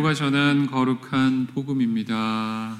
베드로가 전한 거룩한 복음입니다.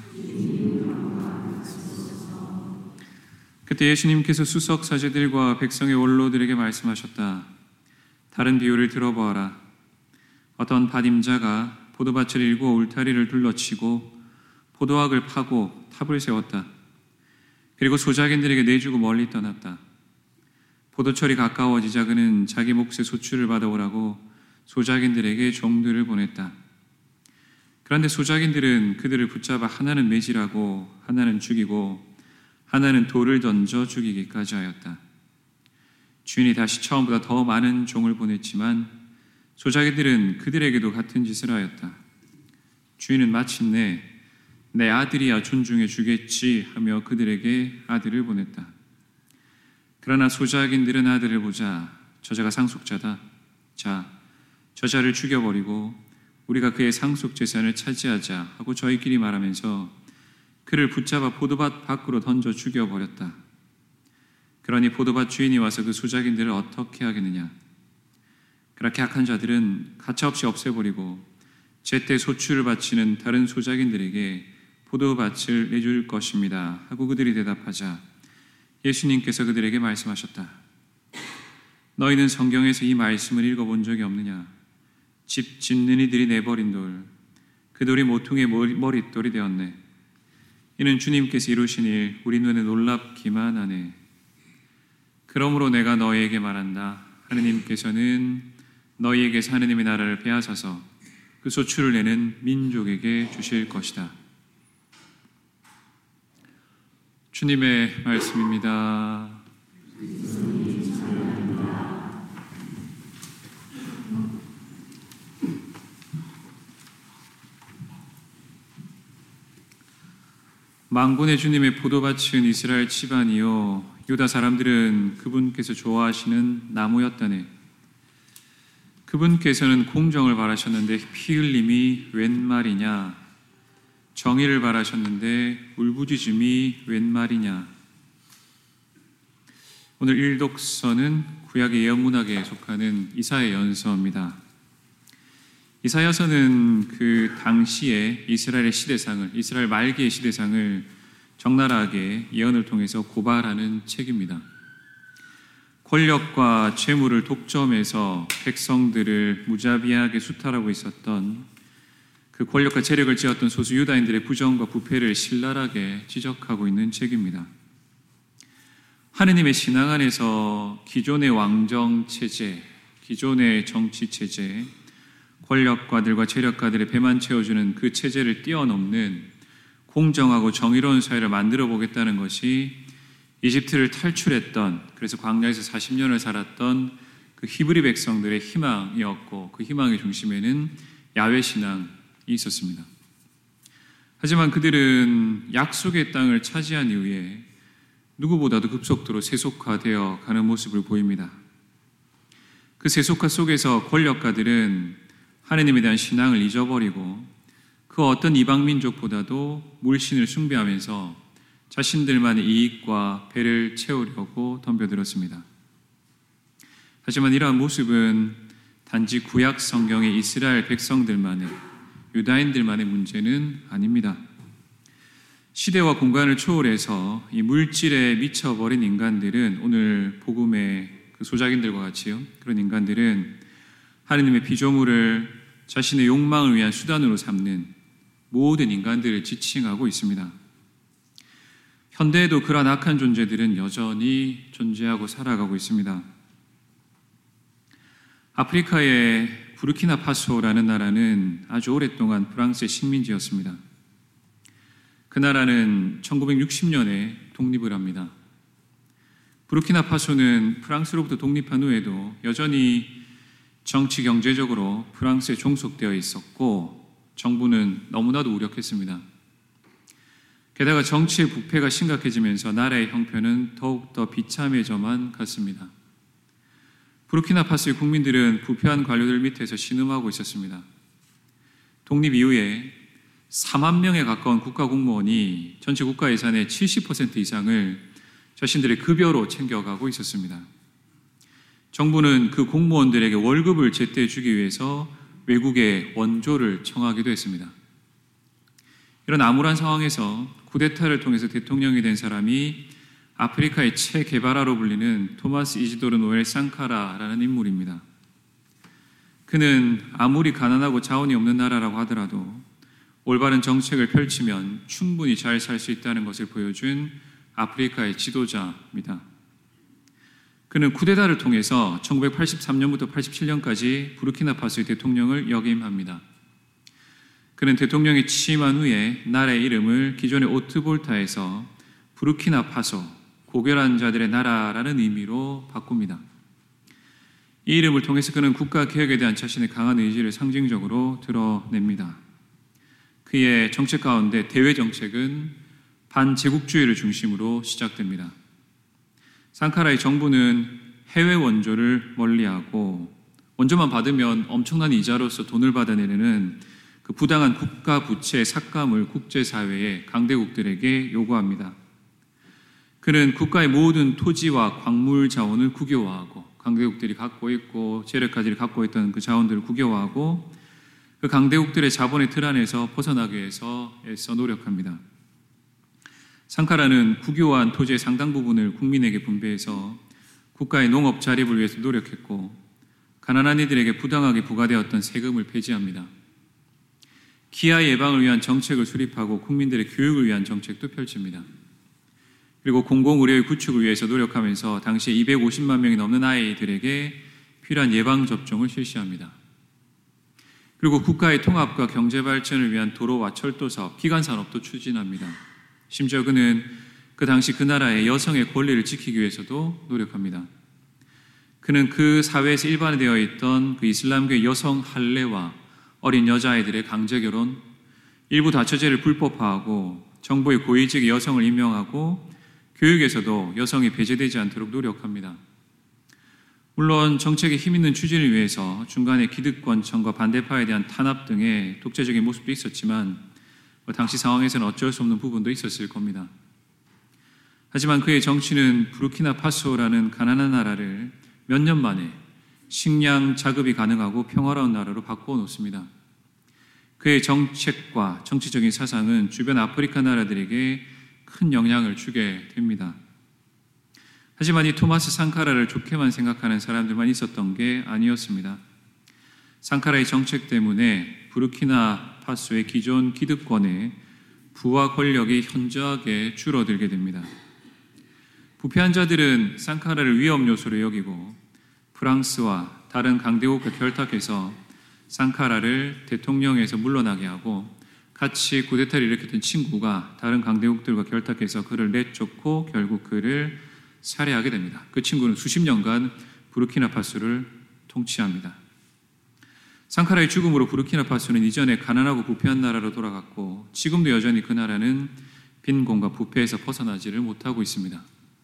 그때 예수님께서 수석 사제들과 백성의 원로들에게 말씀하셨다. 다른 비유를 들어보아라. 어떤 밭임자가 포도밭을 일구어 울타리를 둘러치고 포도학을 파고 탑을 세웠다. 그리고 소작인들에게 내주고 멀리 떠났다. 포도철이 가까워지자 그는 자기 몫의 소출을 받아오라고 소작인들에게 종들을 보냈다. 그런데 소작인들은 그들을 붙잡아 하나는 매질하고 하나는 죽이고 하나는 돌을 던져 죽이기까지 하였다. 주인이 다시 처음보다 더 많은 종을 보냈지만 소작이들은 그들에게도 같은 짓을 하였다. 주인은 마침내 내 아들이야 존중해 주겠지 하며 그들에게 아들을 보냈다. 그러나 소작인들은 아들을 보자 저자가 상속자다. 자, 저자를 죽여버리고 우리가 그의 상속 재산을 차지하자 하고 저희끼리 말하면서 그를 붙잡아 포도밭 밖으로 던져 죽여버렸다. 그러니 포도밭 주인이 와서 그 소작인들을 어떻게 하겠느냐? 그렇게 악한 자들은 가차없이 없애버리고 제때 소출을 바치는 다른 소작인들에게 포도밭을 내줄 것입니다 하고 그들이 대답하자 예수님께서 그들에게 말씀하셨다. 너희는 성경에서 이 말씀을 읽어본 적이 없느냐? 집 짓는 이들이 내버린 돌, 그 돌이 모퉁이의 머릿돌이 되었네. 이는 주님께서 이루신 일 우리 눈에 놀랍기만 하네. 그러므로 내가 너희에게 말한다. 하느님께서는 너희에게서 하느님의 나라를 빼앗아서 그 소출을 내는 민족에게 주실 것이다. 주님의 말씀입니다. 만군의 주님의 포도밭은 이스라엘 집안이요 유다 사람들은 그분께서 좋아하시는 나무였다네. 그분께서는 공정을 바라셨는데 피 흘림이 웬 말이냐? 정의를 바라셨는데 울부짖음이 웬 말이냐? 오늘 일독서는 구약의 예언문학에 속하는 이사야 연서입니다. 이사야서는 그 당시에 이스라엘의 시대상을, 이스라엘 말기의 시대상을 적나라하게 예언을 통해서 고발하는 책입니다. 권력과 재물을 독점해서 백성들을 무자비하게 수탈하고 있었던 그 권력과 재력을 쥐었던 소수 유다인들의 부정과 부패를 신랄하게 지적하고 있는 책입니다. 하느님의 신앙 안에서 기존의 왕정 체제, 기존의 정치 체제, 권력가들과 재력가들의 배만 채워주는 그 체제를 뛰어넘는 공정하고 정의로운 사회를 만들어 보겠다는 것이 이집트를 탈출했던, 그래서 광야에서 40년을 살았던 그 히브리 백성들의 희망이었고 그 희망의 중심에는 야훼 신앙이 있었습니다. 하지만 그들은 약속의 땅을 차지한 이후에 누구보다도 급속도로 세속화되어 가는 모습을 보입니다. 그 세속화 속에서 권력가들은 하느님에 대한 신앙을 잊어버리고 그 어떤 이방 민족보다도 물신을 숭배하면서 자신들만의 이익과 배를 채우려고 덤벼들었습니다. 하지만 이러한 모습은 단지 구약 성경의 이스라엘 백성들만의, 유다인들만의 문제는 아닙니다. 시대와 공간을 초월해서 이 물질에 미쳐버린 인간들은, 오늘 복음의 그 소작인들과 같이요, 그런 인간들은 하느님의 피조물을 자신의 욕망을 위한 수단으로 삼는 모든 인간들을 지칭하고 있습니다. 현대에도 그러한 악한 존재들은 여전히 존재하고 살아가고 있습니다. 아프리카의 부르키나파소라는 나라는 아주 오랫동안 프랑스의 식민지였습니다. 그 나라는 1960년에 독립을 합니다. 부르키나파소는 프랑스로부터 독립한 후에도 여전히 정치 경제적으로 프랑스에 종속되어 있었고 정부는 너무나도 무력했습니다. 게다가 정치의 부패가 심각해지면서 나라의 형편은 더욱더 비참해져만 갔습니다. 부르키나파소의 국민들은 부패한 관료들 밑에서 신음하고 있었습니다. 독립 이후에 4만 명에 가까운 국가 공무원이 전체 국가 예산의 70% 이상을 자신들의 급여로 챙겨가고 있었습니다. 정부는 그 공무원들에게 월급을 제때 주기 위해서 외국의 원조를 청하기도 했습니다. 이런 암울한 상황에서 쿠데타를 통해서 대통령이 된 사람이 아프리카의 체게바라로 불리는 토마스 이지도르 노엘 상카라라는 인물입니다. 그는 아무리 가난하고 자원이 없는 나라라고 하더라도 올바른 정책을 펼치면 충분히 잘 살 수 있다는 것을 보여준 아프리카의 지도자입니다. 그는 쿠데타를 통해서 1983년부터 87년까지 부르키나파소의 대통령을 역임합니다. 그는 대통령에 취임한 후에 나라의 이름을 기존의 오트볼타에서 부르키나파소, 고결한 자들의 나라라는 의미로 바꿉니다. 이 이름을 통해서 그는 국가 개혁에 대한 자신의 강한 의지를 상징적으로 드러냅니다. 그의 정책 가운데 대외 정책은 반제국주의를 중심으로 시작됩니다. 상카라의 정부는 해외 원조를 멀리하고 원조만 받으면 엄청난 이자로서 돈을 받아내는 그 부당한 국가 부채 삭감을 국제사회의 강대국들에게 요구합니다. 그는 국가의 모든 토지와 광물 자원을 국유화하고 강대국들이 갖고 있고 재래가들이 갖고 있던 그 자원들을 국유화하고 그 강대국들의 자본의 틀 안에서 벗어나기 위해서 애써 노력합니다. 상카라는 국유화한 토지의 상당 부분을 국민에게 분배해서 국가의 농업 자립을 위해서 노력했고 가난한 이들에게 부당하게 부과되었던 세금을 폐지합니다. 기아 예방을 위한 정책을 수립하고 국민들의 교육을 위한 정책도 펼칩니다. 그리고 공공의료의 구축을 위해서 노력하면서 당시에 250만 명이 넘는 아이들에게 필요한 예방접종을 실시합니다. 그리고 국가의 통합과 경제발전을 위한 도로와 철도사업, 기관산업도 추진합니다. 심지어 그는 그 당시 그 나라의 여성의 권리를 지키기 위해서도 노력합니다. 그는 그 사회에서 일반화되어 있던 그 이슬람교의 여성 할례와 어린 여자아이들의 강제결혼, 일부 다처제를 불법화하고 정부의 고위직의 여성을 임명하고 교육에서도 여성이 배제되지 않도록 노력합니다. 물론 정책의 힘있는 추진을 위해서 중간에 기득권층과 반대파에 대한 탄압 등의 독재적인 모습도 있었지만 당시 상황에서는 어쩔 수 없는 부분도 있었을 겁니다. 하지만 그의 정치는 부르키나파소라는 가난한 나라를 몇 년 만에 식량 자급이 가능하고 평화로운 나라로 바꾸어 놓습니다. 그의 정책과 정치적인 사상은 주변 아프리카 나라들에게 큰 영향을 주게 됩니다. 하지만 이 토마스 상카라를 좋게만 생각하는 사람들만 있었던 게 아니었습니다. 상카라의 정책 때문에 부르키나파소의 기존 기득권의 부와 권력이 현저하게 줄어들게 됩니다. 부패한 자들은 상카라를 위험 요소로 여기고 프랑스와 다른 강대국과 결탁해서 상카라를 대통령에서 물러나게 하고 같이 쿠데타를 일으켰던 친구가 다른 강대국들과 결탁해서 그를 내쫓고 결국 그를 살해하게 됩니다. 그 친구는 수십 년간 부르키나파소를 통치합니다. 상카라의 죽음으로 부르키나파소는 이전에 가난하고 부패한 나라로 돌아갔고 지금도 여전히 그 나라는 빈곤과 부패에서 벗어나지를 못하고 있습니다.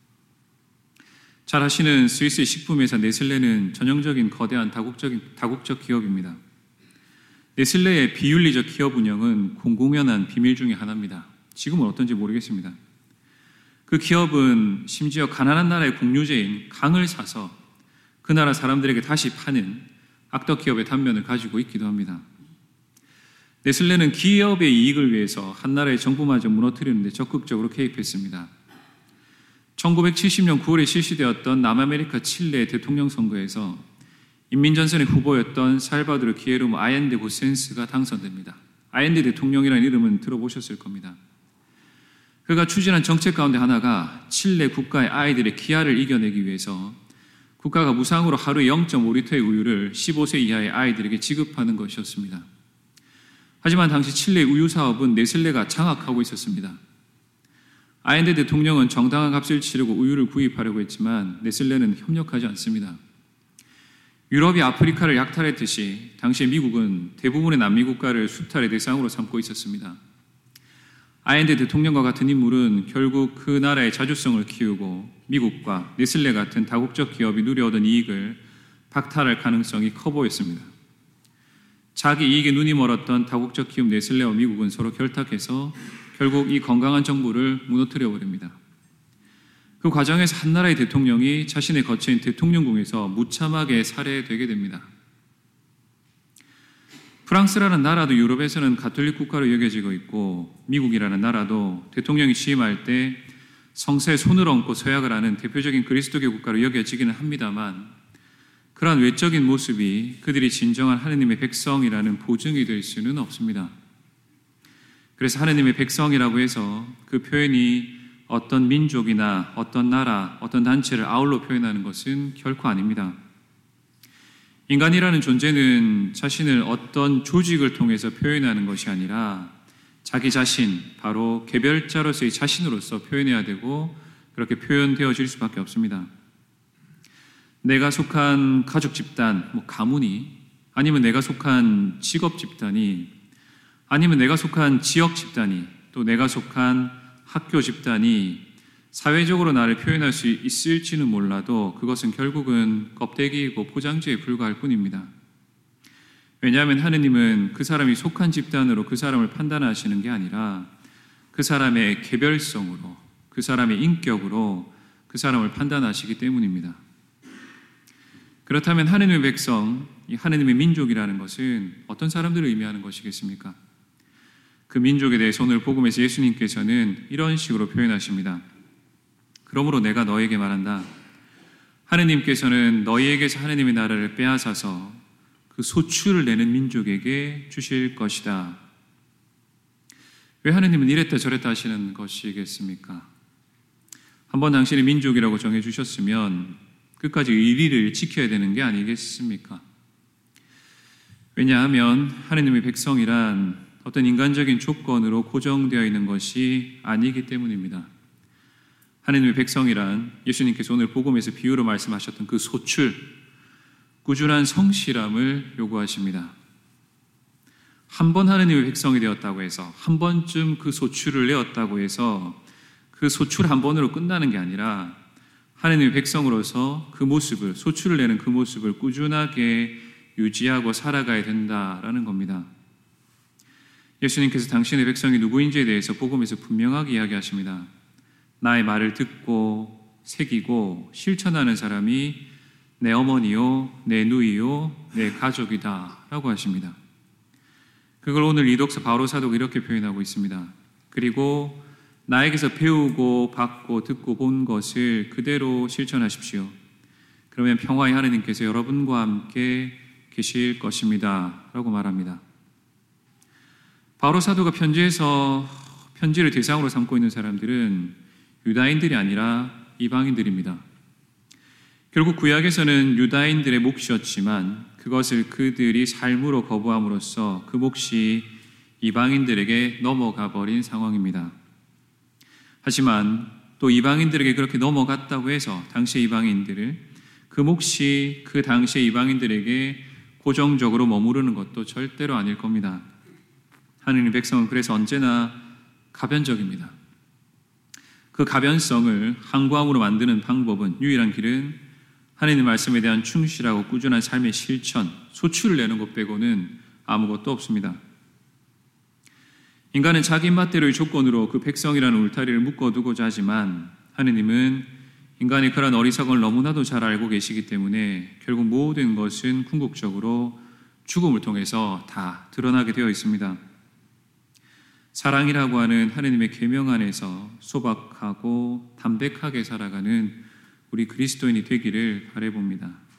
잘 아시는 스위스의 식품회사 네슬레는 전형적인 거대한 다국적 기업입니다. 네슬레의 비윤리적 기업 운영은 공공연한 비밀 중에 하나입니다. 지금은 어떤지 모르겠습니다. 그 기업은 심지어 가난한 나라의 공유제인 강을 사서 그 나라 사람들에게 다시 파는 악덕 기업의 단면을 가지고 있기도 합니다. 네슬레는 기업의 이익을 위해서 한 나라의 정부마저 무너뜨리는 데 적극적으로 개입했습니다. 1970년 9월에 실시되었던 남아메리카 칠레 대통령 선거에서 인민전선의 후보였던 살바도르 기에르모 아옌데 고센스가 당선됩니다. 아옌데 대통령이라는 이름은 들어보셨을 겁니다. 그가 추진한 정책 가운데 하나가 칠레 국가의 아이들의 기아를 이겨내기 위해서 국가가 무상으로 하루에 0.5리터의 우유를 15세 이하의 아이들에게 지급하는 것이었습니다. 하지만 당시 칠레의 우유 사업은 네슬레가 장악하고 있었습니다. 아옌데 대통령은 정당한 값을 치르고 우유를 구입하려고 했지만 네슬레는 협력하지 않습니다. 유럽이 아프리카를 약탈했듯이 당시 미국은 대부분의 남미 국가를 수탈의 대상으로 삼고 있었습니다. 아옌데 대통령과 같은 인물은 결국 그 나라의 자주성을 키우고 미국과 네슬레 같은 다국적 기업이 누려오던 이익을 박탈할 가능성이 커 보였습니다. 자기 이익에 눈이 멀었던 다국적 기업 네슬레와 미국은 서로 결탁해서 결국 이 건강한 정부를 무너뜨려 버립니다. 그 과정에서 한 나라의 대통령이 자신의 거처인 대통령궁에서 무참하게 살해되게 됩니다. 프랑스라는 나라도 유럽에서는 가톨릭 국가로 여겨지고 있고, 미국이라는 나라도 대통령이 취임할 때 성사에 손을 얹고 서약을 하는 대표적인 그리스도교 국가로 여겨지기는 합니다만, 그러한 외적인 모습이 그들이 진정한 하느님의 백성이라는 보증이 될 수는 없습니다. 그래서 하느님의 백성이라고 해서 그 표현이 어떤 민족이나 어떤 나라, 어떤 단체를 아울러 표현하는 것은 결코 아닙니다. 인간이라는 존재는 자신을 어떤 조직을 통해서 표현하는 것이 아니라 자기 자신, 바로 개별자로서의 자신으로서 표현해야 되고 그렇게 표현되어질 수밖에 없습니다. 내가 속한 가족 집단, 가문이, 아니면 내가 속한 직업 집단이, 아니면 내가 속한 지역 집단이, 또 내가 속한 학교 집단이 사회적으로 나를 표현할 수 있을지는 몰라도 그것은 결국은 껍데기이고 포장지에 불과할 뿐입니다. 왜냐하면 하느님은 그 사람이 속한 집단으로 그 사람을 판단하시는 게 아니라 그 사람의 개별성으로, 그 사람의 인격으로 그 사람을 판단하시기 때문입니다. 그렇다면 하느님의 백성, 이 하느님의 민족이라는 것은 어떤 사람들을 의미하는 것이겠습니까? 그 민족에 대해서 오늘 복음에서 예수님께서는 이런 식으로 표현하십니다. 그러므로 내가 너에게 말한다. 하느님께서는 너희에게서 하느님의 나라를 빼앗아서 그 소출을 내는 민족에게 주실 것이다. 왜 하느님은 이랬다 저랬다 하시는 것이겠습니까? 한번 당신의 민족이라고 정해주셨으면 끝까지 의리를 지켜야 되는 게 아니겠습니까? 왜냐하면 하느님의 백성이란 어떤 인간적인 조건으로 고정되어 있는 것이 아니기 때문입니다. 하느님의 백성이란 예수님께서 오늘 복음에서 비유로 말씀하셨던 그 소출, 꾸준한 성실함을 요구하십니다. 한 번 하느님의 백성이 되었다고 해서, 한 번쯤 그 소출을 내었다고 해서 그 소출 한 번으로 끝나는 게 아니라 하느님의 백성으로서 그 모습을, 소출을 내는 그 모습을 꾸준하게 유지하고 살아가야 된다라는 겁니다. 예수님께서 당신의 백성이 누구인지에 대해서 복음에서 분명하게 이야기하십니다. 나의 말을 듣고 새기고 실천하는 사람이 내 어머니요, 내 누이요, 내 가족이다 라고 하십니다. 그걸 오늘 이독서 바로 사도가 이렇게 표현하고 있습니다. 그리고 나에게서 배우고 받고 듣고 본 것을 그대로 실천하십시오. 그러면 평화의 하느님께서 여러분과 함께 계실 것입니다 라고 말합니다. 바로 사도가 편지를 대상으로 삼고 있는 사람들은 유다인들이 아니라 이방인들입니다. 결국 구약에서는 유다인들의 몫이었지만 그것을 그들이 삶으로 거부함으로써 그 몫이 이방인들에게 넘어가 버린 상황입니다. 하지만 또 이방인들에게 그렇게 넘어갔다고 해서 당시의 이방인들을 그 몫이 그 당시의 이방인들에게 고정적으로 머무르는 것도 절대로 아닐 겁니다. 하느님의 백성은 그래서 언제나 가변적입니다. 그 가변성을 항구함으로 만드는 방법은, 유일한 길은 하느님 말씀에 대한 충실하고 꾸준한 삶의 실천, 소출을 내는 것 빼고는 아무것도 없습니다. 인간은 자기 입맛대로의 조건으로 그 백성이라는 울타리를 묶어두고자 하지만 하느님은 인간의 그런 어리석음을 너무나도 잘 알고 계시기 때문에 결국 모든 것은 궁극적으로 죽음을 통해서 다 드러나게 되어 있습니다. 사랑이라고 하는 하느님의 계명 안에서 소박하고 담백하게 살아가는 우리 그리스도인이 되기를 바라봅니다.